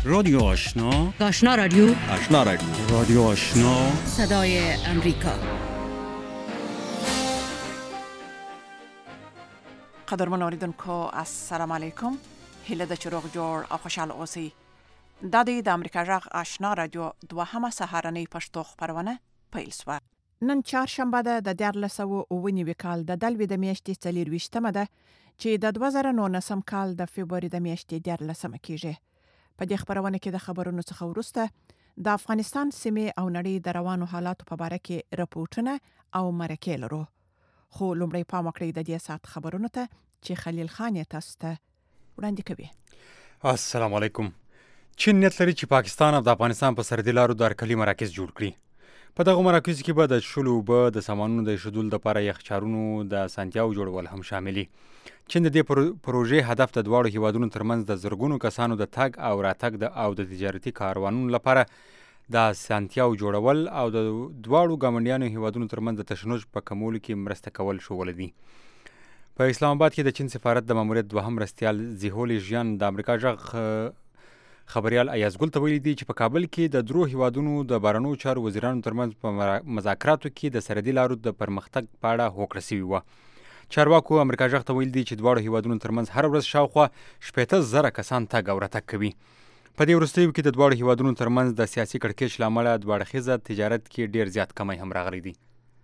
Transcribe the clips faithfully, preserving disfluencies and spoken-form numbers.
رادیو آشنا، آشنا رادیو، آشنا رادیو، رادیو آشنا، صدای امریکا. قدرمن اوریدونکو السلام علیکم. هیله د چروغ جوړ او خوشاله اوسئ. دا د امریکا غږ آشنا رادیو دوهمه سهارنۍ پښتو خبرونه پیل شوه. نن چهارشنبه ده د دیارلس سوه اووه نوي کال د دلوي د میاشتې څلېرویشتمه ده چې د دوه زره نولسم کال د فبروري د میاشتې دیارلسمه کیږي. په دې خبرونه کې د خبرونو څخه وروسته د افغانستان سیمې او نړۍ د روانو حالاتو په باره کې راپورټونه او مرکې لرو. خو لومړی پام وکړئ د دې ساعت خبرونو ته چې خلیل خان یې تاسو ته وړاندې کوي. السلام علیکم. چین نیت لري چې پاکستان او د افغانستان په سرحدي لارو د هرکلي مراکز جوړ کړي. په دغه مراکزو کې به د څښلو اوبه، د سامانونو د ایښودلو لپاره یخچالونو د اسانتیاوو جوړول هم شاملي. چین د دې پروژې هدف د دواړو هیوادونو ترمنځ د زرګونو کسانو د تګ او راتګ د او د تجارتي کاروانونو لپاره د اسانتیاوو جوړول او د دواړو ګاونډیانو هیوادونو ترمنځ د تشنج په کمولو کې مرسته کول شوله دي. په اسلام آباد کې د چین سفارت د ماموریت دوهم مرستیال زیهولي ژیان د امریکا غږ خبريال ایازګل ته ویلي دي چې په کابل کې د درو هیوادونو د بهرنیو چارو وزیرانو ترمنځ په مذاکراتو کې د سرحدي لارو د پرمختګ په اړه هوکړه شوې وه. چارواکو امریکا غږ ته ویلي دي چې دواړو هیوادونو ترمنځ هر ورځ شاوخوا شپېته زره کسان تګ او راتګ کوي. په دې وروستیو کې د دواړو هیوادونو ترمنځ د سیاسي کړکېچ له امله دوه اړخیزه تجارت کې ډېر زیات کمی هم راغلی دی.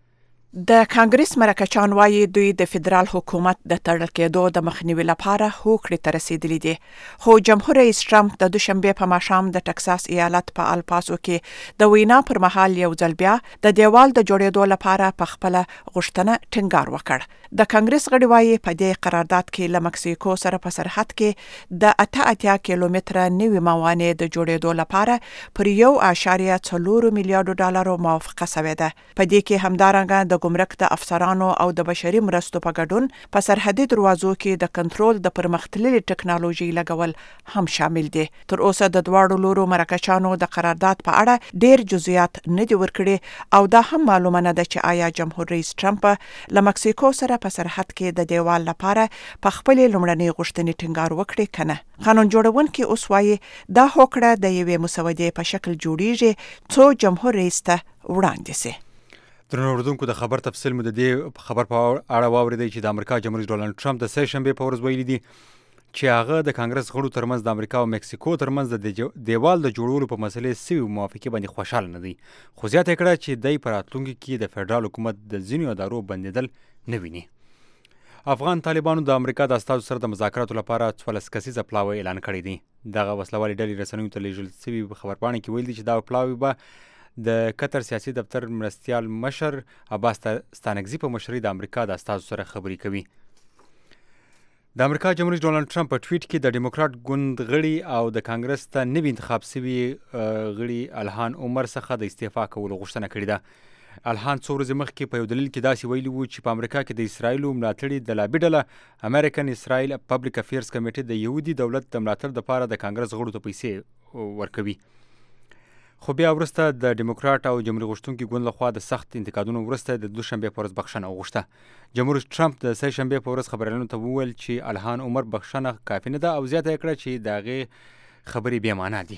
د کانګرس مرکچان وايي دوی د فدرال حکومت د تړل کېدو د مخنیوي لپاره هوکړې ته رسیدلي دي. خو جمهور رئیس ټرمپ د دوشنبه په ماښام د ټکساس ایالت په الپاسو کې د وینا پر مهال یو ځل بیا د دیوال د جوړېدو لپاره په خپل غوښتنه ټینګار وکړ. د کانګرس غړي وايي په دې قرارداد کې له مکسیکو سره په سرحد کې د اته اتیا کیلومتره نوي موانع د جوړېدو لپاره پر یو اعشاریه څلور میلیارډ ډالرو موافقه شوې ده. په دې کې همدارنګه د ګمرک د افسرانو او د بشري مرستو په ګډون په سرحدي دروازو کې د کنټرول د پرمختللي ټکنالوژي لګول هم شامل دي. تر اوسه د دواړو لورو مرکچانو د قرارداد په اړه ډېر جزئیات نه دي ورکړي او دا هم معلومه نه ده چې آیا جمهور رئیس ټرمپ له مکسیکو سره په سرحد کې د دیوال لپاره په خپل لومړنۍ غوښتنې ټینګار وکړي کنه. قانون جوړونکي اوس وايي دا هوکړه د یوې مسودې په شکل جوړیږي څو جمهور رئیس ته وړاندې شي. درنو اوریدونکو د خبر تفصیل مو د دې خبر په اړه واورېدئ چې د امریکا جمهور رئیس ډونالډ ټرمپ د سه شنبې په ورځ ویلي دي چې هغه د کانګرس غړو ترمنځ د امریکا او مکسیکو ترمنځ د دیوال د جوړولو په مسلې سوي موافقې باندې خوشحاله نه دی. خو زیاته کړه چې دی په راتلونکي کې د فدرال حکومت د ځینو ادارو بندېدل نه ویني. افغان طالبانو د امریکا د استازو سره د مذاکراتو لپاره څوارلس کسیزه پلاوی اعلان کړی دی. دغه وسلوالې ډلې رسنیو ته لیږل سوي خبرپاڼې کې ویلي دي چې دا پلاوی به د قطر سیاسي دفتر مرستیال مشر عباس ستانکزي په مشرۍ د امریکا د استازو سره خبرې کوي. د امریکا جمهور رئیس ډونالډ ټرمپ په ټویټ کې د ډیموکراټ ګوند غړي او د کانګرس ته نوي انتخاب سوي غړي الهان عمر څخه د استعفا کولو غوښتنه کړې ده. الهان څو ورځې مخکې په یو دلیل کې داسې ویلي وو چې په امریکا کې د اسرایلو ملاتړي د لابي ډله امریکن اسرائیل پبلک افیرز کمیټې د یهودي دولت د ملاتړ لپاره د کانګرس غړو ته پیسې ورکوي. خو بیا وروسته د ډیموکراټ او جمهوریت غوښتونکي ګوند لخوا د سخت انتقادونو وروسته د دوشنبې په ورځ بخښنه وغوښته. جمهور رئیس ټرمپ د سه شنبې په ورځ خبریالانو ته وویل چې الهان عمر بخښنه کافي نه ده او زیاته یې کړه چې د هغې خبرې بې معنا دي.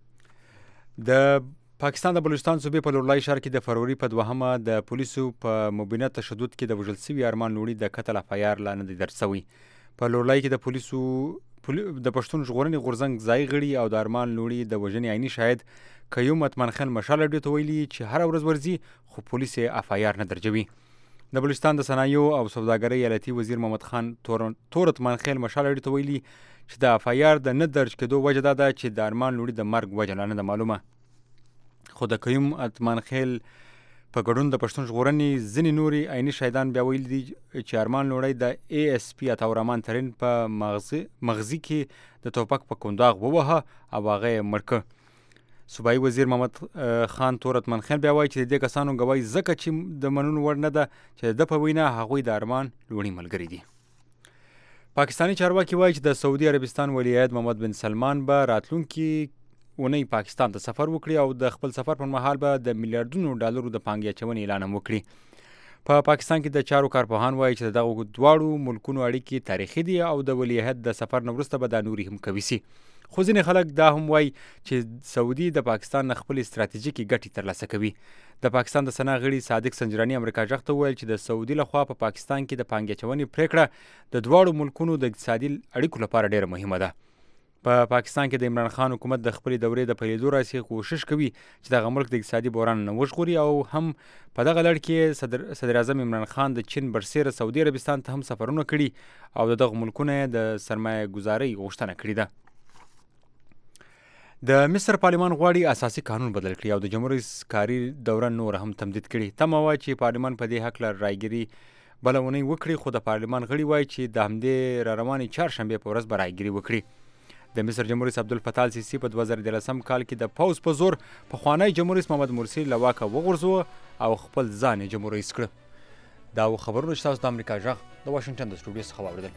د پاکستان د بلوچستان صوبې په لورلای ښار کې د فروری په دوهمه د پولیسو په مبینه تشدد کې د وژل سوي ارمان لوڼي د قتل اف آی آر لا نه دی درج سوی. په لورلای کې د پولیسو د پښتون ژغورنې غورځنګ ځای غړي او د ارمان لوڼي د وژنې عیني شاهد قیوم اتمن خان مشال راډیو ته ویلي چې هر ورځ ورځي خو پولیس یې اف آی آر نه درجوي. د بلوچستان د صنایعو او سوداګرۍ ایالتي وزیر محمد خان تور اتمن خان مشال راډیو ته ویلي چې د اف آی آر د نه درج کېدو وجه دا ده چې د ارمان لوڼي د مرګ وجه لا نه ده معلومه. خو د قیوم اتمن خان په ګډون د پښتون ژغورنې ځینې نوري عیني شاهدان بیا ویلي دي چې ارمان لوڼي د ای اس پي عطا الرحمن ترین په مغزي کې د توپک په کنداغ ووهه او هغه یې مړ کړ. صوبایي وزیر محمد خان تور اتمن خان بیا وایي چې د دې کسانو ګواهي ځکه چې د منلو وړ نه ده چې د په وینا هغوی د ارمان لوڼي ملګري دي. پاکستاني چارواکي وایي چې د سعودي عربستان ولی عهد محمد بن سلمان به راتلونکي اونۍ پاکستان ته سفر وکړي او د خپل سفر پر مهال به د میلیارډونو ډالرو د پانګې اچونې اعلان هم وکړي. په پاکستان کې د چارو کارپوهان وایي چې دغه دواړو ملکونو اړیکې تاریخي دي او د ولی عهد د سفر نه وروسته به دا نورې هم قوي سي. خو ځینې خلک دا هم وایي چې سعودي د پاکستان نه خپلې ستراتیژیکې ګټې ترلاسه کوي. د پاکستان د سنا غړي صادق سنجراني امریکا جغ ته وویل چې د سعودي لخوا په پا پاکستان کې د پانګې اچونې پریکړه د دواړو ملکونو د اقتصادي اړیکو لپاره ډیره مهمه ده. په پا پاکستان کې د عمران خان حکومت د خپلې دورې د پیلېدو راځي کوشش کوي چې دغه ملک د اقتصادي بحران نه وژغوري او هم په دغه لړ کې صدر صدر اعظم عمران خان د چین برسېره سعودي عربستان ته هم سفرونه کړي او دغه ملکونه د سرمایه ګزارۍ غوښتنه کړې ده. د مصر پارلمان غواړي اساسي قانون بدل کړي او د جمهوریت کاري دوره نور هم تمدید کړي. تمه وه چې پارلمان په دې هکله رایګیري بله اونۍ وکړي خو د پارلمان غړي وایي چې د همدې را روانې چهارشنبې په ورځ به رایګیري وکړي. د مصر جمهوریت عبدالفتاح السیسي په دوه زره دولسم کال کې د پوځ په زور پخوانی جمهوریت محمد مرسي له واکه وغورځوه او خپل ځان یې جمهوریت کړه. دا و خبرونه چې تاسو د امریکا غږ د واشنګټن د سټوډیو څخه واورېدل.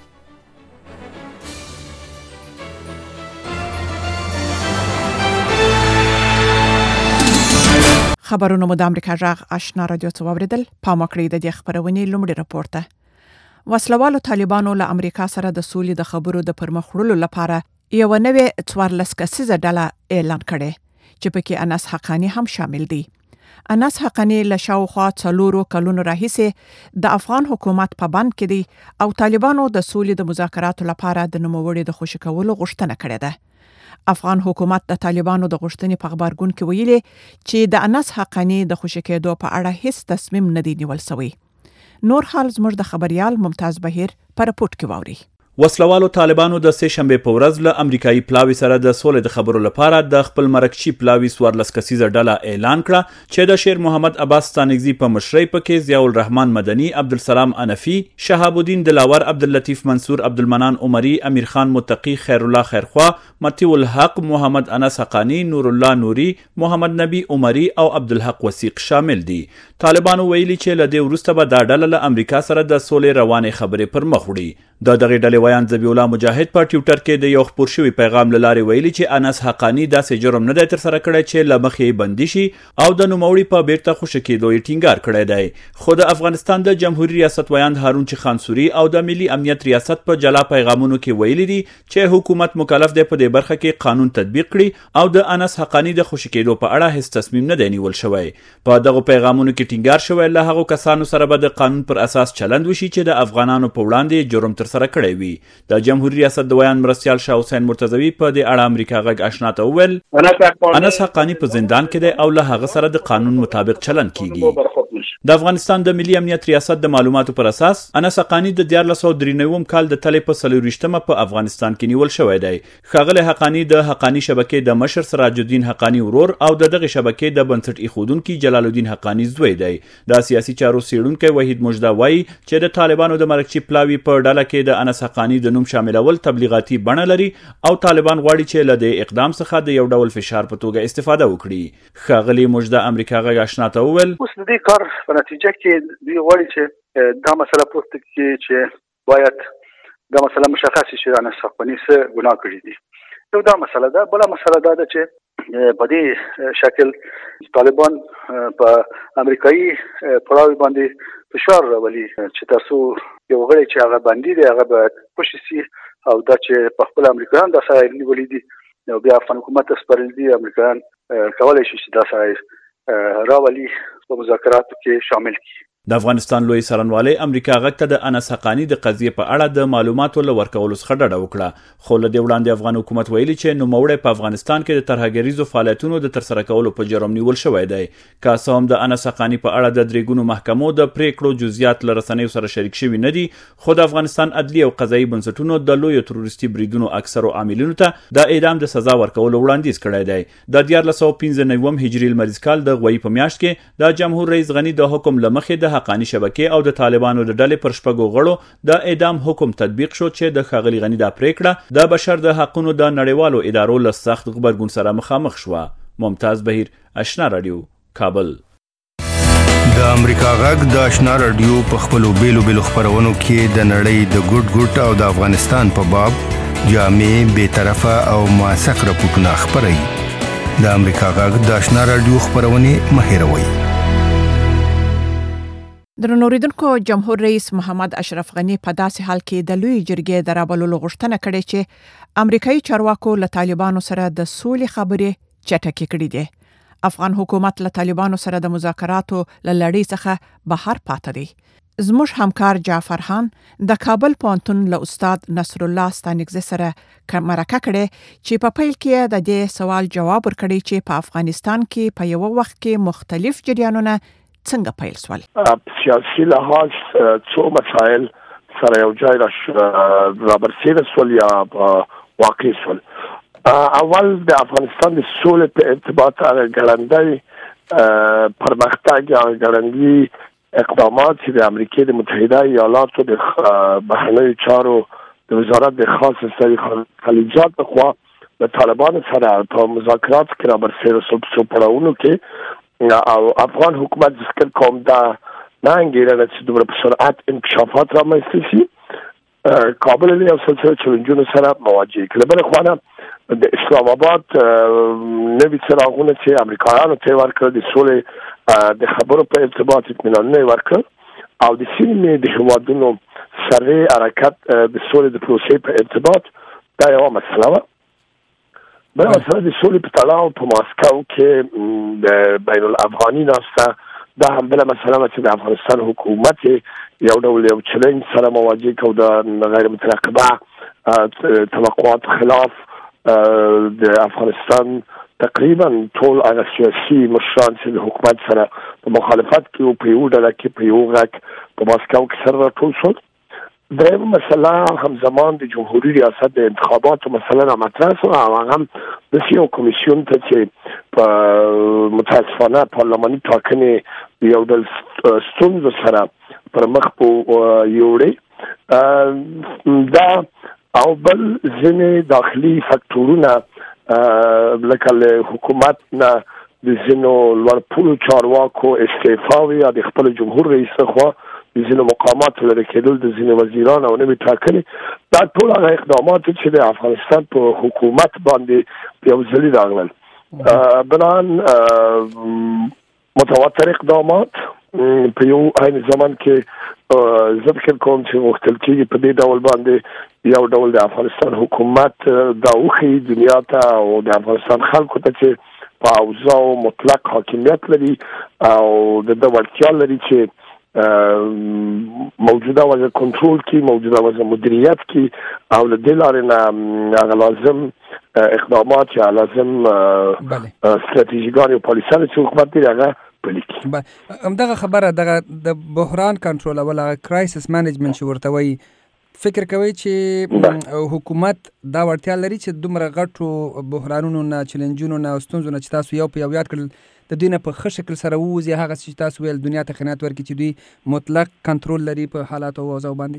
خبرونه مو د امریکا غږ آشنا رادیو څخه واورېدل. پام وکړئ د دې خبرونې لومړی راپور ته. وسلوالو طالبانو له امریکا سره د سولې د خبرو د پرمخ وړلو لپاره یو نوې څوارلس کسیزه ډله اعلان کړې چې پکې انس حقانی هم شامل دي. انس حقانی له شاوخوا څلورو کلونو راهیسې د افغان حکومت په بند کې دی او طالبانو د سولې د مذاکراتو لپاره د نوموړي د خوشي کولو غوښتنه کړې ده. افغان حکومت د طالبانو د غوښتنې په خبرګون کې ویلي چې د انس حقانی د خوشي کېدو په اړه هیڅ تصمیم نه دی نیول شوی. نور حال زموږ د خبريال ممتاز بهیر پر رپورت کې واوري. وسلوالو طالبانو د سه شنبه په ورځ له امریکایي پلاوي سره د سولې د خبرو لپاره د خپل مرکچی پلاوي څوارلس کسیزه ډله اعلان کړه چې د شیر محمد عباس ستانکزي په مشرۍ پکې ضیاء الرحمن مدني، عبدالسلام انفي، شهاب الدین دلاور، عبداللطیف منصور، عبدالمنان عمری، امیر خان متقی، خیر الله خیرخوا، مطیع الحق، محمد انس حقانی، نور الله نوري، محمد نبی عمری او عبدالحق وثیق شامل دي. طالبانو ویلي چې له دې وروسته به دا ډله له امریکا سره د سولې روانې خبرې پر مخ وړي. د دغه ډلې ویان ذبیح الله مجاهد په ټویټر کې د یو خپور شوي پیغام له لارې ویلي چې انس حقانی داسې جرم نه دی ترسره کړی چې له مخې یې بندي شي او د نوموړي په بیرته خوشي کېدو یې ټینګار کړی دی. خو د افغانستان د جمهوریت ریاست ویاند هارون چې خانسوري او د ملي امنیت ریاست په جلا پیغامونو کې ویلي دي چې حکومت مکلف دی په دې برخه کې قانون تطبیق کړي او د انس حقانی د خوشي کېدو په اړه هیڅ تصمیم نه دی نیول شوی. په دغه پیغامونو کې ټینګار شوی له هغو کسانو سره به د قانون پر اساس چلند وشي چې د افغانانو په وړاندې جرم ترسره کړی وي. د جمهوریت ریاست د ویان مرستیال شاه حسین مرتضوی په دې اړه امریکا غږ آشنا ته وویل انس حقانی په زندان کې دی او له هغه سره د قانون مطابق چلند کیږي. د افغانستان د ملي امنیت ریاست د معلوماتو پر اساس انس حقانی د دیارلس سوه درې نوي کال د تلې په څلورویشتمه په افغانستان کې نیول شوی دی. ښاغلی حقانی د حقانی شبکې د مشر سراج الدین حقانی ورور او د دغه شبکې د بنسټ ایښودونکي جلال الدین حقانی زوی دی. د سیاسي چارو څیړونکی وحید مجده وایي چې د طالبانو د مرکچی پلاوي په ډله کې د انس حقانی د نوم شاملول تبلیغاتي بڼه لري او طالبان غواړي چې له دې اقدام څخه د یو ډول فشار په توګه استفاده وکړي. ښاغلی مجده امریکا غږ آشنا ته وویل اوس د دې کار په نتیجه کې دوی غواړي چې دا مسله پورته کړي چې باید دا مسله مشخص شي چې انس حقانی څه ګناه کړي دي. یو دا مسله ده. بله مسله دا ده چې په دې شکل طالبان په امریکایي پلاوي باندې فشار راولي چې تاسو یو غړی چې هغه بندي دی هغه باید خوشي سي او دا چې په خپل امریکایان دا سره نیولې دي نو بیا افغان حکومت ته سپارل دي امریکایان کولی شي چې دا سره راولي په مذاکراتو کې شامل کړي. د افغانستان لوی څارنوالۍ امریکا غږ ته د انس حقانی د قضیې په اړه د معلوماتو له ورکولو څخه ډډه وکړه. خو له دې وړاندې افغان حکومت ویلي چې نوموړی په افغانستان کې د ترهګریزو فعالیتونو د ترسره کولو په جرم نیول شوی دی. که څه هم د انس حقانی په اړه د درې ګونو محکمو د پریکړو جزئیات له رسنیو سره شریک شوي نه دي، خو د افغانستان عدلي او قضایي بنسټونو د لویو تروریستي بریدونو اکثرو عاملینو ته د اعدام د سزا ورکولو وړاندیز کړی دی. د دیارلس سوه پنځه نوي هجري لمریز کال د غویي په میاشت کې د جمهور رئیس غني د حکم له مخې د حقانی شبکې او د طالبانو د ډلې پر شپږو غړو د اعدام حکم تطبیق شو چې د ښاغلي غني دا پریکړه د بشر د حقونو د نړیوالو ادارو له سخت غبرګون سره مخامخ شوه. ممتاز بهیر، آشنا رادیو، کابل. د امریکا غږ د آشنا رادیو په خپلو بیلو بیلو خپرونو کې د نړۍ د ګوټ ګوټ او د افغانستان په باب جامع، بې طرفه او موثق راپورټونه خپروي. د امریکا غږ د آشنا رادیو خپرونې مه هېروئ. درنوریدونکو جمهور رئیس محمد اشرف غنی په داسې حال کې د لوی جرګې د رابللو غوښتنه کړې چې امریکایي چارواکو له طالبانو سره د سولې خبرې چټکې کړې دي. افغان حکومت له طالبانو سره د مذاکراتو له لړۍ څخه بهر پاتې دی. زموږ همکار جعفر خان د کابل پوهنتون له استاد نصر الله ستانکزی سره مرکه کړې چې په پیل کې د دې سوال جواب ورکړي چې په افغانستان کې په یو وخت کې مختلف جریانونه څنګه پیل سول. سیاسي لحاظ څو مسایل سره یو ځای را برسېره سول یا واقع سول. اول د افغانستان د سولې په ارتباط ګړندی پرمختګ یا ګړندي اقدامات چې د امریکای د متحده ایالاتو د بهرنیو چارو د وزارت د خاص سری خلیجات په خوا د طالبانو سره په مذاکرات کې را برسېره سول په پړاوونو کې او افغان حکومت ذکر کوم دا نه انګیرنه چې دومره په سرعت انکشافات رامنځته شي. کابل له یو سلسله چلنجونو سره مواجه کړي. بل خو د اسلام آباد نوي څراغونه چې امریکایانو ته ورکړل د سولې د خبرو په ارتباط اطمینان نه ورکړ او د سیمې د هیوادونو سره حرکت د سولې د پروسې په ارتباط دا یو مسله وه. بل مسله د سولې په تړاو په ماسکو کې د بین الافغاني ناسته دا هم بله مسله وه چې د افغانستان حکومت یو ډول یو چلنج سره مواجه کو د غیر مترقبه توقعات خلاف د افغانستان تقریبا ټول هغه سیاسي مشران چې د حکومت سره په مخالفت کې په یو ډله کې په یو غږ په ماسکو کې سره راټول شول. دریم مسله همزمان د جمهوریت ریاست د انتخاباتو مسله را مطرح شوه او هغه هم د یو کمیسیون ته چې په متاسفانه پارلماني ټاکنې یو ډول ستونزو سره پر مخ په یوړې دا او بل ځینې داخلي فاکتورونه لکه له حکومت نه د ځینو لوړپوړو چارواکو استعفاوي یا د خپل جمهور رئیس خوا د ځینو مقاماتو لرې کېدل د ځینو وزیران او نوي ټاکنې دا ټول هغه اقدامات چې د افغانستان په حکومت باندې یو ځلي راغلل. بنان متواتر اقدامات په یو عین زمان کې زه فکر کوم چې غوښتل کېږي په دې ډول باندې یو ډول د افغانستان حکومت دا وښيي دنیا ته او د افغانستان خلکو ته چې په اوضاعو مطلق حاکمیت لري او د ده وړتیا لري چې موجوده وضع کنټرول کی موجوده وضع مدیریت کی او له دې لارې نه هغه لازم اقدامات یا لازم استراتیژیګان او پالیسیانې چې حکومت دی هغه پلي کړي. همدغه خبره دغه د بحران کنټرول او هغه کرایسس مینجمنټ چې ورته وایي فکر کوي چې حکومت دا وړتیا لري چې دومره غټو بحرانونو نه چیلنجونو نه ستونزو نه چې تاسو یو په یو یاد کړل د دوی نه په ښه شکل سره ووځي هغه چې تاسو ویل دنیا ته خیانت ورکړي چې دوی مطلق کنټرول لري په حالاتو او اوضاعو باندې؟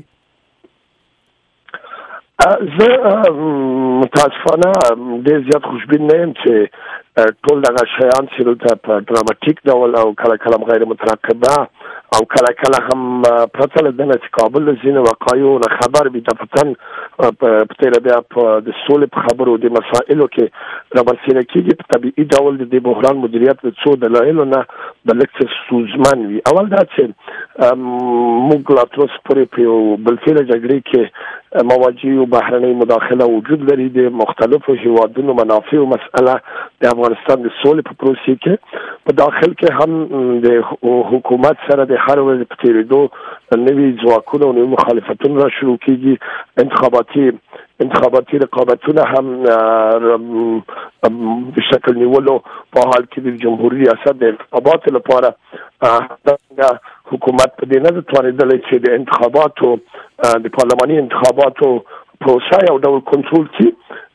زه متاسفانه ډېر زیات خوشبین نه یم چې ټول دغه شیان چې دلته په ډراماتیک ډول او کله کله غیر مترقبه او کله کله هم پرته له دې چې کابل له ځینو وقایعو نه خبر وي دفتن په تیره بیا په د سولې په خبرو د مسایلو کې رابرسېره کېږي په طبیعي ډول د دې بحران مدیریت د څو دلایلو نه د لږ څه ستونزمن وي. اول دا چې موږ لا تر اوسه پورې په یو بلفیله جګړې کې مواجه یو بهرنۍ مداخله وجود لري د مختلفو هیوادونو منافع او مسأله د افغانستان د سولې په پروسې کې په داخل کې هم د حکومت سره د هر ورځ په تېرېدو نوي ځواکونه او نوي مخالفتونه را شروع کېږي. انتخاباتي انتخاباتي رقابتونه هم د شکل نیولو په حال کې د جمهوریت ریاست د انتخاباتو لپاره حکومت په دې نه توانېدلی چې د انتخاباتو د پارلماني انتخاباتو پروسه یو ډول کنټرول کړي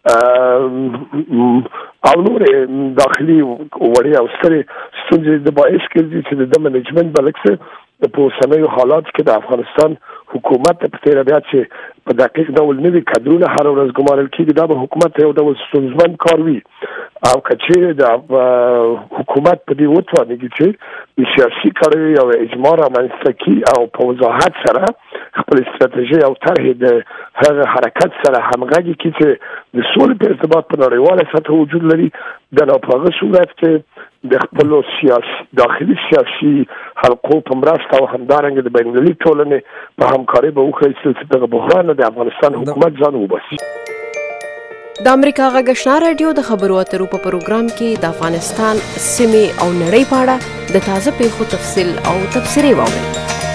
او نورې داخلي وړې او سترې ستونزې د باعث کېږي چې د منیجمنت به لږ څه په اوسنیو حالاتو کې د افغانستان حکومت په تېره بیا چې په دقیق ډول نوي کادرونه هر ورځ ګمارل کېږي دا به حکومت یو ډول ستونزمن کار وي او که چیرې د حکومت په دې وتوانېږي چې د سیاسي کړیو یو اجماع رامنځته کړي او په وضاحت سره خپل استراتیژي او طرحې د هغه حرکت سره همغږي کړي چې د سولې په ارتباط په نړیواله سطح وجود لري د نو په هغه صورت کې د خپل سیاسي داخلي سیاسي حلقو په مرسته او همدارنګه د بینالمللي ټولنې په همکاري به وکړي چې دغه بحران د افغانستان حکومت ځان وباسي. د امریکا غږ آشنا رادیو د خبرو اترو په پروګرام کې د افغانستان سیمې او نړۍ په اړه د تازه پیښو تفصیل او تبصرې واورئ.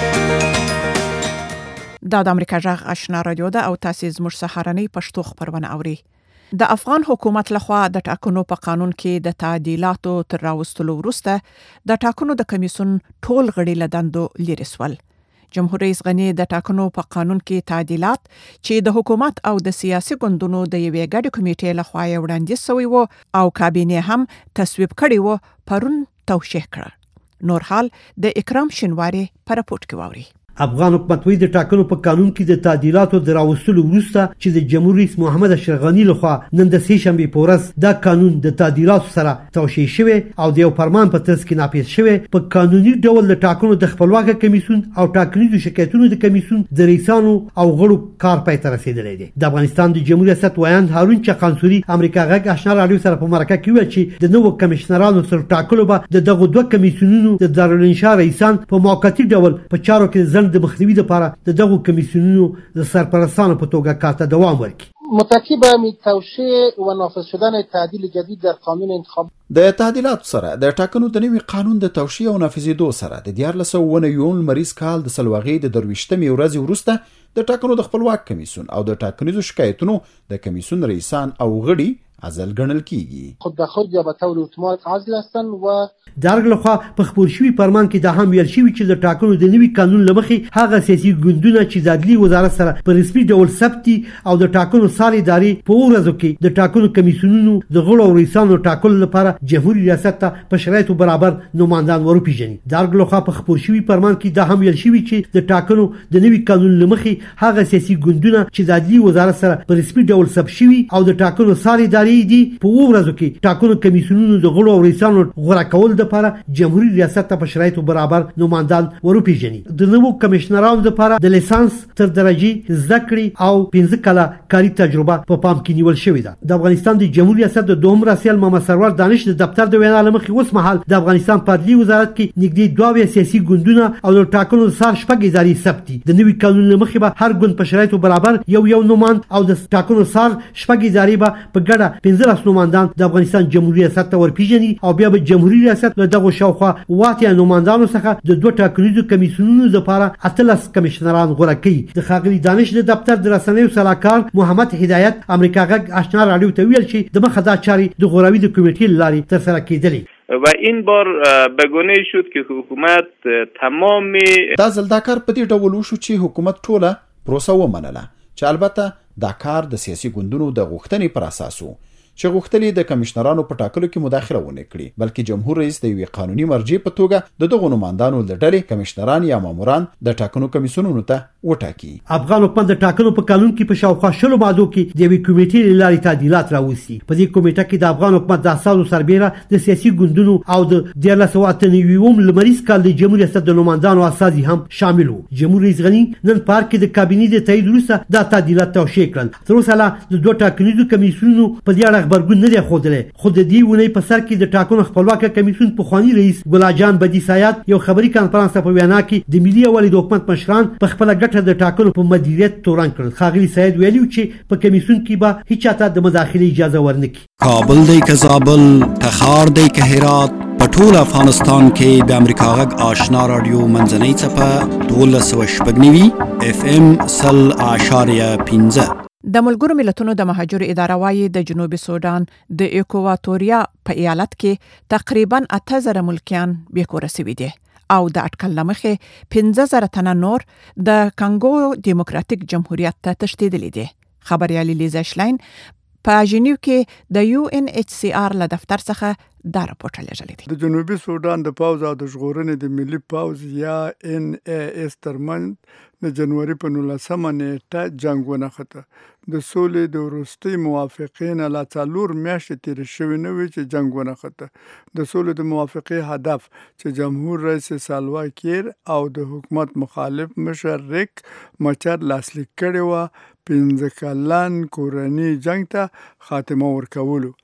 دا د امریکا غږ آشنا رادیو ده او تاسو زموږ سهارنۍ پښتو خبرونه اورئ. د افغان حکومت لخوا د ټاکنو په قانون کې د تعدیلاتو تر راوستلو وروسته د ټاکنو د کمیسیون ټول غړي له دندو لرې سول. جمهور رئیس غنی د ټاکنو په قانون کې تعدیلات چې د حکومت او د سیاسي ګوندونو د یوې ګډې کمیټې لخوا وړاندیز شوی وو او کابینه هم تصویب کړی وو پرون توشیح کړ. نور حال د اکرام شینواری په راپورټ کې واوري. افغان حکومت وی د ټاکنو په قانون کې د تعدیلاتو د راوستلو وروسته چې د جمهور رئیس محمد اشرف غنی لخوا نن د سه شنبه په ورځ دا قانون د تعدیلاتو سره توشیح شوی او د یو فرمان په ترڅ کې نافذ شوی. په قانوني ډول د ټاکنو د خپلواکه کمیسیون او ټاکنیزو شکایتونو د کمیسیون د رئیسانو او غړو کار پای ته رسیدلی دی. د افغانستان د جمهوریت ریاست ویاند هارون چقانسوري امریکا غږ آشنا رادیو سره په مرکه کې ویل چې د نوو کمشنرانو سره ټاکلو به د دغه دوه کمیسیونونو د دارالانشا رئیسان په موقتی ډول په چارو کې ځل د مخنیوي لپاره د دغه کمیسیونونو د سرپرستانو په توګه کار ته دوام ورکړي. متکی به توشیح و نافذ شدن تعدیل جدید در قانون انتخاب د تعدیلات سره د ټاکنو د نوي قانون د توشیح او نافذېدو سره د دیارلس سوه یون لمریز کال د سلواغې د درویشتمې ورځې وروسته د ټاکنو د خپلواک کمیسیون او د ټاکنیزو شکایتونو د کمیسیون رئیسان او غړي عزل ګڼل کیږي. خود به خود یا به طور اتومات عزل هستن و دارګ لخوا په خپور شوی فرمان کې دا هم ویل شوی چې د ټاکنو د نوي قانون لمخې هغه سیاسي ګوندونه چې د عدلي وزارت سره په رسمي ډول ثبتي او د ټاکنو ساري اداري په ورځو کې د ټاکنو کمیسیونونو د غړو او رئیسانو ټاکلو لپاره جمهوریت ریاست ته په شرایطو برابر نوماندان ورپیژني. دارګ لخوا په خپور شوی فرمان کې دا هم ویل شوی چې د ټاکنو د نوي قانون لمخې هغه سیاسي ګوندونه چې د عدلي وزارت سره په رسمي ډول ثبت شوي او د ټاکنو ساري اداري دي په ورځو کې ټاکنو کمیسیونونو د غړو او رئیسانو غوړه کول لپاره جمهوریت ریاست ته په شرایطو برابر نوماندان ورپیژني. د نوو کمشنرانو لپاره د لیسانس تر درجه زده کړې او پنځه کاله کاري تجربه په پام کې نیول شوې ده. د افغانستان د جمهوریت ریاست د دوهم رئیس محمد سرور دانش د دفتر د وینا لمخې اوس مهال د افغانستان په عدلي وزارت کې نږدې دوه اویا سیاسي ګوندونه او د ټاکنو سار شپږ اداري ثبت دي. د نوي قانون لمخې به هر ګوند په شرایطو برابر یو یو نوماند او د ټاکنو سار شپږ اداري به په ګډه پنځلس نوماندان د افغانستان جمهوریت ریاست ته ورپیژني او بیا به جمهوریت ریاست له دغه شاوخوا واته نوماندانو څخه د دوه ټاکنیزو کمیسیونونو لپاره اتلس کمشنران غوړه کوي. د ښاغلي دانش د دفتر د رسنیو صلاحکار محمد هدایت امریکا غږ آشنا رادیو ته ویل چې د مخه دا چارې د غوراوي د کمیټې لارې ترسره کېدلې و این بار به گونه شد که حکومت تمام دا ځل دا کار په دې ډول وشو چې حکومت ټوله پروسه ومنله چې البته دا کار د سیاسي ګوندونو د غوښتنې پر اساس وو چې غوښتلې د کمشنرانو په ټاکلو کې مداخله ونه کړي بلکې جمهور رئیس د یوې قانوني مرجع په توګه د دغو نوماندانو د ډلې کمشنران یا ماموران د ټاکنو کمیسیونونو ته وټاکي. افغان حکومت د ټاکنو په قانون کې په شاوخوا شلو مادو کې د یوې کمیټې له لارې تعدیلات راوستي. په دې کمیټه کې د افغان حکومت د اساسو سربیره د سیاسي ګوندونو او د دیارلس سوه اته نوي لمریز کال د جمهوریت ریاست د نوماندانو اساسي هم شامل وو. جمهور رئیس غنی نن پارک کې د کابینې د تایید وروسته دا تعدیلات توشیح کړل. تر اوسه لا د دوه ټاکنیزو کمیسیونونو په دې اړه خبرګون نه دی ښودلی. خو د دې ونې په سر کې د ټاکنو خپلواکه کمیسیون پخواني رئیس ګلاجان بدی سایات یو خبري کانفرنس په وینا کې د ملي یووالي د حکومت مشران په خپل ګټه د ټاکنو په مدیریت تورن کړل. ښاغلي سید ویلي چې په کمیسیون کې به هیڅ چاته د مداخلې اجازه ورنکړي. کابل دی که زابل، تخار دی که هرات، په ټول افغانستان کې د امریکا غږ آشنا رادیو منځنۍ څپه دولس سوه شپږ نوي اف ام سل اعشاریه پنځه. د ملګرو ملتونو د مهاجرو اداره وايي د جنوبي سودان د ایکواتوریا په ایالت کې تقریبا اته زره ملکیان بیکوره شوي دي او د اټکل له مخې پنځه زره تنه نور د کانګو دیموکراتیک جمهوریت ته تښتېدلي دي. خبریالي لیزا شلاین په ژنیو کې د یو ان ایچ سی آر له دفتر څخه دا راپورټ لېږلی دی. د جنوبي سودان د پوځ او د ژغورنې د ملي پوځ یا ان ای اس ترمنځ د جنوري په نولسمه نیټه جنګ ونښته. د سولې د وروستۍ موافقې نه لا څلور میاشتې تېرې شوې نه وې چې جنګ ونښته. د سولې د موافقې هدف چې جمهور رئیس سالوا کیر او د حکومت مخالف مشر ریک مچر لاسلیک کړې وه، پنځه کلن کورني جنګ ته خاتمه ورکولو.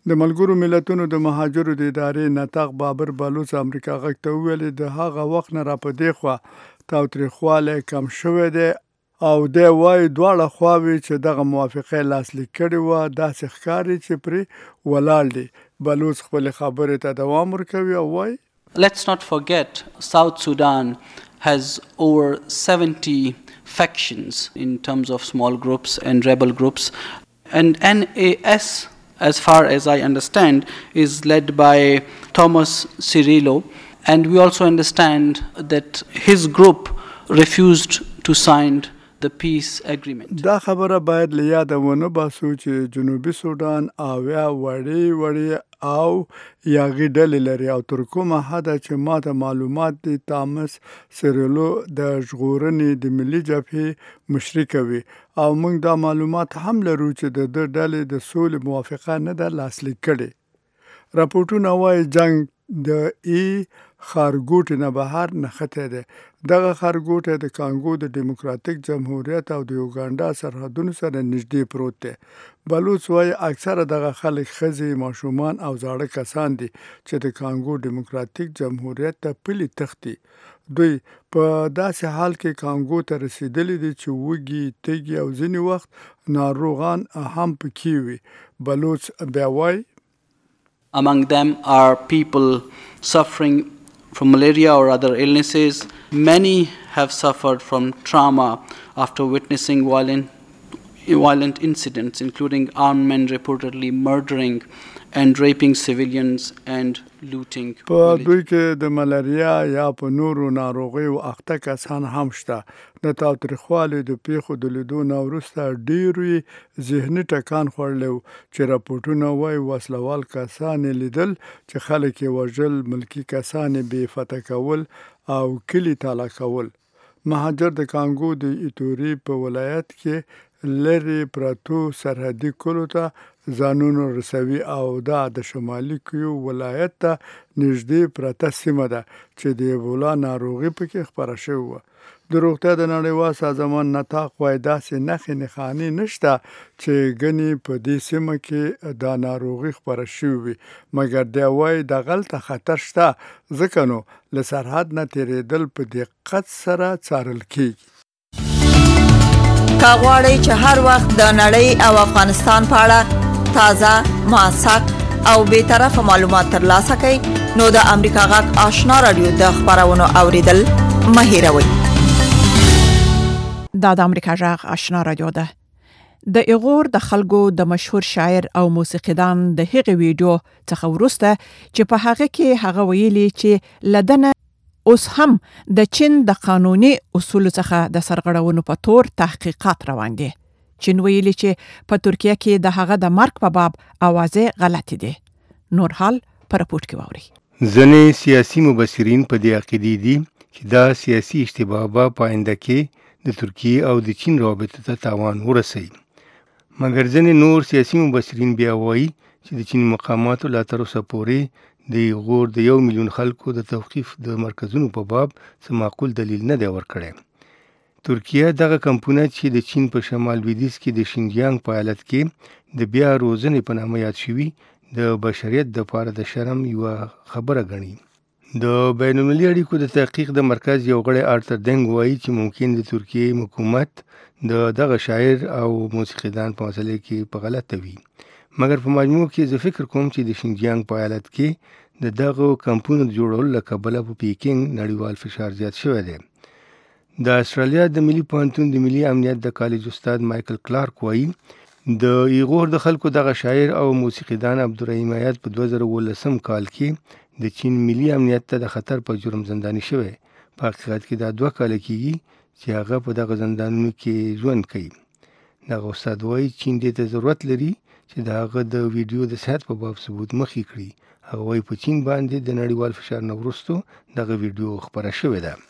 د ملګرو ملتونو د مهاجرو د ادارې نطاق بابر بلوچ امریکا غږ ته وویل د هغه وخت نه را په دې خوا تاوتریخوالی کم شوی دی او دی وایي دواړه خواوې چې دغه موافقه لاسلیک کړې وه داسې ښکاري چې پرې ولاړ دي. بلوچ خپلې خبرې ته دوام ورکوي او وایي Let's not forget South Sudan has over seventy factions in terms of small groups and rebel groups, and N A S, as far as I understand, is led by Thomas Cirillo, and we also understand that his group refused to sign the peace agreement. دا خبره باید له یاده ونه باسو چې جنوبي سودان اویا وړې وړې او یاغي ډلې لري او تر کومه حده چې ماته معلومات دي تامس سیریلو د ژغورنې د ملي جبهې مشري کوي او موږ دا معلومات هم لرو چې د ده ډلې د سولې موافقه نه ده لاسلیک کړې. راپورټونه وایي جنگ د ای خارګوټ نه بهر نښتی دی. دغه خارګوټی د کانګو د ډیموکراتیک جمهوریت او د یوګانډا سرحدونو سره نږدې پروت دی. بلوچ وایي اکثره دغه خلک ښځې ماشومان او زاړه کسان دي چې د کانګو ډیموکراتیک جمهوریت ته پلي تښتي. دوی په داسې حال کې کانګو ته رسیدلی دي چې وږي تږي او ځینې وخت ناروغان هم پکې وي. بلوچ بیا وایي Among them are people suffering from malaria or other illnesses. Many have suffered from trauma after witnessing violent, violent incidents, including armed men reportedly murdering and raping civilians and looting. په دوی کې د ملاریا یا په نورو ناروغیو اخته کسان هم شته. د تاوتریخوالي د پیښو د لیدو نه وروسته ډېرو ذهني ټکان خوړلی و چې راپورټونه وایي وسلوال کسان یې لیدل چې خلک یې وژل، ملکي کسان یې بې فتح کول او کلي تالا کول. مهاجر د کانګو د ایتوري په ولایت کې لرې پرتو سرحدي کلو ته ځانونه رسوي او دا د شمالي کیو ولایت ته نږدې پرته سیمه ده چې د ایبولا ناروغي پکې خپره شوې وه. د روغتیا د نړیوال سازمان نطاق وایي داسې نښې نښانې نشته چې ګنې په دې سیمه کې دا ناروغي خپره شوې وي، مګر دی وایي دغلته خطر شته ځکه نو له سرحد نه تېرېدل په دقت سره څارل کېږي. که غواړئ چې هر وخت د نړۍ او افغانستان په اړه تازه، موثق او بې طرفه معلومات ترلاسه کړئ نو د امریکا غږ آشنا رادیو د خپرونو اوریدل مه هېروئ. دا د امریکا غږ آشنا رادیو ده. د ایغور د خلکو د مشهور شاعر او موسیقیدان د هغې ویډیو څخه وروسته چې په هغه کې هغه ویلي چې لدنه اوس هم د چین د قانوني اصول څخه د سرغړونو په تور تحقیقات روان دي. چین ویلي چې په ترکیه کې د هغه د مرګ په باب اوازې غلطې دي. نور حال په راپورټ کې واورئ. ځینې سیاسي مبصرین په دې عقیدې دي چې دا سیاسي اشتباه به په آینده کې د ترکیه او د چین رابطه ته تاوان ورسوي. مګر ځینې نور سیاسي مبصرین بیا وایي چې د چین مقاماتو لا تر اوسه پورې د ایغور د یو میلیون خلکو د توقیف د مرکزونو په باب څه معقول دلیل نه دی ورکړی. ترکیه دغه کمپونه چې د چین په شمال لویدیځ کې د شینجیانګ په ایالت کې د بیا روزنې په نامه یاد شوي د بشریت دپاره د شرم یوه خبره ګڼي. د بین المللي اړیکو د تحقیق د مرکز یو غړی آرتر دنګ وایي چې ممکن د ترکیې حکومت د دغه شاعر او موسیقیدان په مسله کې په غلطه وي. مګر په مجموع کې زه فکر کوم چې د شینجیانګ په ایالت کې د دغه کمپونو د جوړولو له کبله په پیکینګ نړیوال فشار زیات شوی دی. د استرالیا د ملي پوهنتون د ملي امنیت د کالج استاد مایکل کلارک وایي د ایغور د خلکو دغه شاعر او موسیقیدان عبدالرحیم ایاد په دوه زره اوولسم کال کې د چین ملي امنیت ته د خطر په جرم زنداني شوی. په حقیقت کې دا دوه کاله کېږي چې هغه په دغه زندانونو کې ژوند کوي. دغه استاد وایي چین دې ته ضرورت لري چې د هغه د ویډیو د صحت په باب ثبوت مخې کړي. هغه وایي په چین باندې د نړیوال فشار نه وروستو دغه ویډیو خپره شوې ده.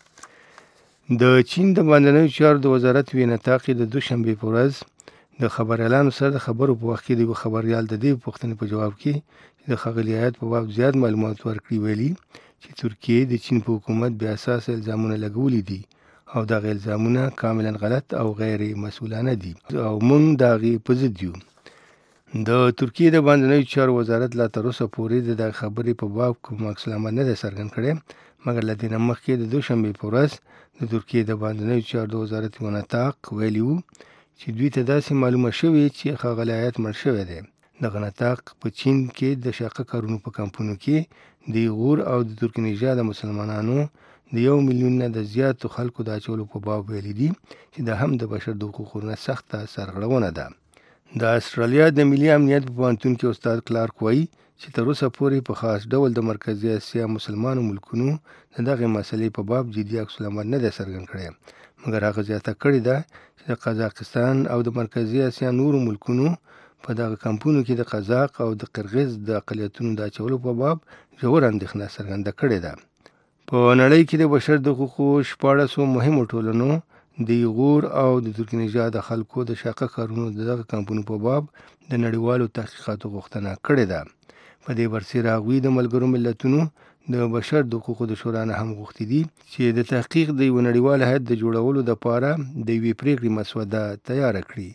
د چین د باندنیو چارو د وزارت وی نطاق د دوشنبې په ورځ د خبریالانو سره د خبرو په وخت کې د خبریال د دې پوښتنې په جواب کې د ښاغلي ایاد په باب زیات معلومات ورکړي ویلي چې ترکیه د چین په حکومت بې اساسه الزامونه لګولي دي او دغه الزامونه کاملا غلط او غیر مسؤلانه دي او موږ د هغې په ضد یو. د ترکیه د باندنیو چارو وزارت لا تر اوسه پورې د دغه خبرې په باب کوم عکس العمل نه دی څرګند کړی، مګر له دې نه مخکې د دوشنبې په ورځ د ترکیه د باندنیو چارو د وزارت یو نطاق ویلي وو چې دوی ته داسې معلومه شوې چې ښاغلی عایت مړ شوی دی. دغه نطاق په چین کې د شاقه کارونو په کمپونو کې د ایغور او د ترکمنستان مسلمانانو د یو میلیون نه د زیاتو خلکو د اچولو په باب ویلي دي چې دا هم د بشر د حقوقو نه سخته سرغړونه ده. د استرالیا د ملي امنیت په پوهنتون کې استاد کلارک وایي چې تر اوسه پورې په خاص ډول د مرکزي اسیا مسلمانو ملکونو د دغې مسلې په باب جدي عکس العمل نه دی څرګند کړی، مګر هغه زیاته کړې ده چې د قزاقستان او د مرکزي اسیا نورو ملکونو په دغه کمپونو کې د قزاق او د قرغیز د اقلیتونو د اچولو په باب ژوره اندېښنه څرګنده کړې ده. په نړۍ کې د بشر د حقوقو شپاړسو مهمو ټولنو د ایغور او د ترکمنستان د خلکو د شاقه کارونو د دغه کمپونو په باب د نړیوالو تحقیقاتو غوښتنه کړې ده. په دې برسېره هغوی د ملګرو ملتونو د بشر د حقوقو د شورا نه هم غوښتي دي چې د تحقیق د یو نړیوال هیئت د جوړولو دپاره د یوې پرېکړې مسوده تیاره کړي.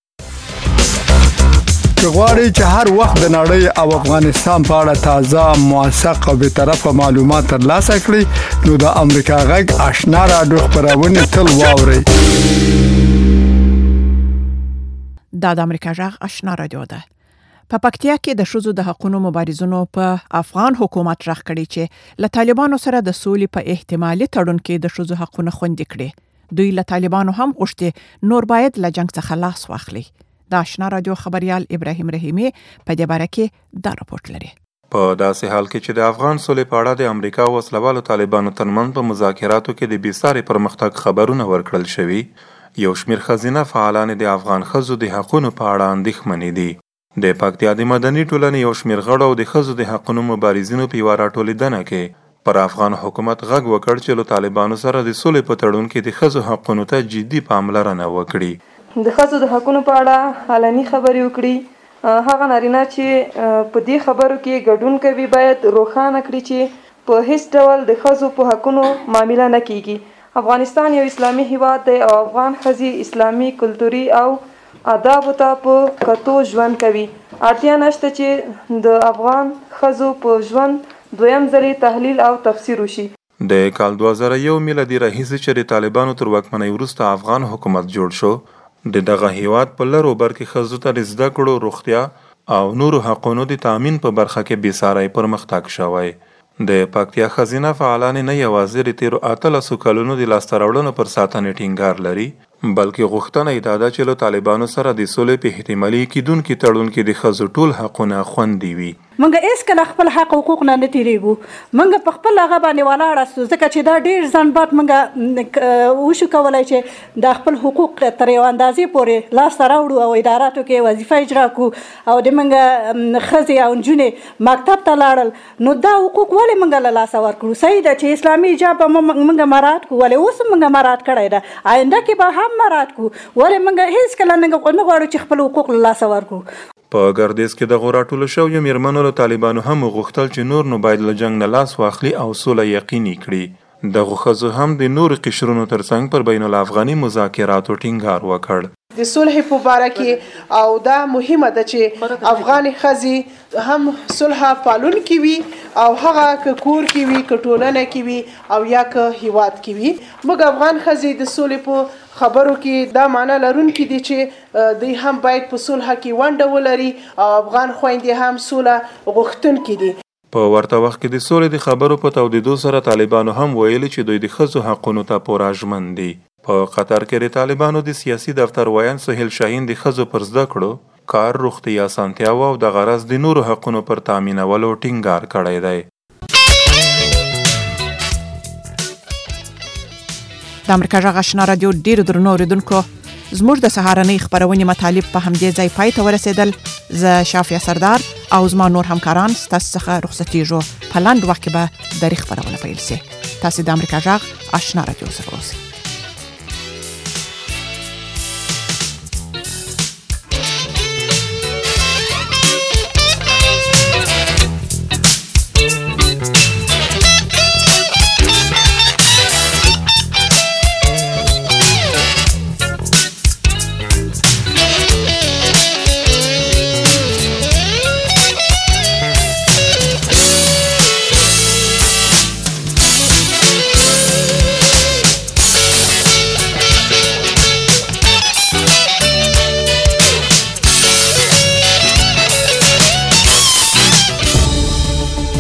که غواړئ چې هر وخت د نړۍ او افغانستان په اړه تازه، موثق او بېطرفه معلومات ترلاسه کړئ نو د امریکا غږ آشنا راډیو خپرونې تل واورئ. دا د امریکا غږ آشنا راډیو ده. په پکتیا کې د ښځو د حقوقو مبارزونو په افغان حکومت راغ کړي چې له طالبانو سره د سولې په احتمالي تړون کې د ښځو حقوقونه خوندي کړي. دوی له طالبانو هم غوښتي نور باید له جنگ څخه لاس واخلي. د آشنا راډیو خبريال ابراهیم رحیمی په دې باره کې دا راپورټ لري. په داسې حال کې چې د افغان سولې په اړه د امریکا او وسلوالو طالبانو ترمنځ په مذاکراتو کې د بېساري پرمختګ خبرونه ورکړل شوي، یو شمېر ښځینه فعالان د افغان ښځو د حقونو په اړه اندېښمنې دي. د پکتیا د مدني ټولنې یو شمېر غړو او د ښځو د حقونو مبارزینو په یوه راټولېدنه کې پر افغان حکومت غږ وکړ چې له طالبانو سره د سولې په تړون کې د ښځو حقونو ته جدي پاملرنه وکړي. د ښځو د حقونو په اړه علني خبرې وکړي. هغه نارینه چې په دې خبرو کې ګډون کوي باید روښانه کړي چې په هیڅ ډول د ښځو په حقونو معامله نه کیږي. افغانستان یو اسلامي هیواد دی او افغان ښځې اسلامي کلتوري او آدابو ته په کتو ژوند کوي. اړتیا نشته چې د افغان ښځو په ژوند دویم ځلې تحلیل او تفسیر وشي. د کال دوه زره یو میلادي راهیسې چې د طالبانو تر واکمنۍ وروسته افغان حکومت جوړ شو، د دغه هیواد په لرو بر کې ښځو ته د زده کړو، روغتیا او نورو حقونو د تامین په برخه کې بېساری پرمختګ شوی. د پکتیا ښځینه فعالانې نه یوازې د تیرو اتلسو کلونو د لاسته راوړنو پر ساتنې ټینګار لري، بلکې غوښتنه یې دا ده چې له طالبانو سره د سولې په احتمالي کیدونکي تړون کې د ښځو ټول حقونه خوندي وي. منګه اس کله خپل حق حقوق نه نتیریږو، منګه په خپل هغه باندې ولاړ سو ځکه چې دا ډیر ځنبات منګه وشو کولای چې د خپل حقوق تر یو اندازې پورې لاس راوړو او اداراتو کې وظیفه اجرا کو او د منګه خزي او جنې مکتب ته لاړل نو دا حقوق ولې منګه له لاس ورکړو. صحیح ده چې اسلامي حجاب منګه مراد کو ولې اوس منګه مراد کړی ده، آینده کې به هم مراد کو ولې منګه هیڅ کله نه غواړو چې خپل حقوق له لاس ورکړو. په ګردیز کې د غوراټولو شویو میرمنو له طالبانو هم غوښتل چې نور نو باید له جنگ نه لاس واخلي او سوله یقیني کړي. دغو ښځو هم د نورو قشرونو ترڅنګ پر بین الافغاني مذاکراتو ټینګار وکړ. د صلح په باره کې او دا مهمه ده چې افغان ښځې هم صلح پالونکي وي او هغه که کور کې وي که ټولنه کې وي او یا که هیواد کې وي. موږ افغان ښځې د صلح په خبرو کې دا معنا لرونکي دي چې دوی هم باید په صلح کې ونډه ولري او افغان خویندې هم صلح غوښتونکي دي. په ورته وخت کې د سولې د خبرو په تودېدو سره طالبانو هم ویلي چې دوی د ښځو حقونو ته پوره ژمن دي. په قطر کې د طالبانو د سیاسي دفتر ویان سهیل شاهین د ښځو پر زده کړو، کار، روغتیا اسانتیاوو او د غرض د نورو حقونو پر تامینولو ټینګار کړی دی. د امریکا غږ آشنا راډیو ډیرو درنو اوریدونکو، زموږ د سهارنۍ خبرونې مطالب په همدې ځای پای ته ورسېدل. زه شافیه سردار او زما نور همکاران ستاسو څخه رخصتېږو. په لنډ وخت کې به درې خبرونه پیل شي. تاسو د امریکا غږ آشنا راډیو سره اوسئ.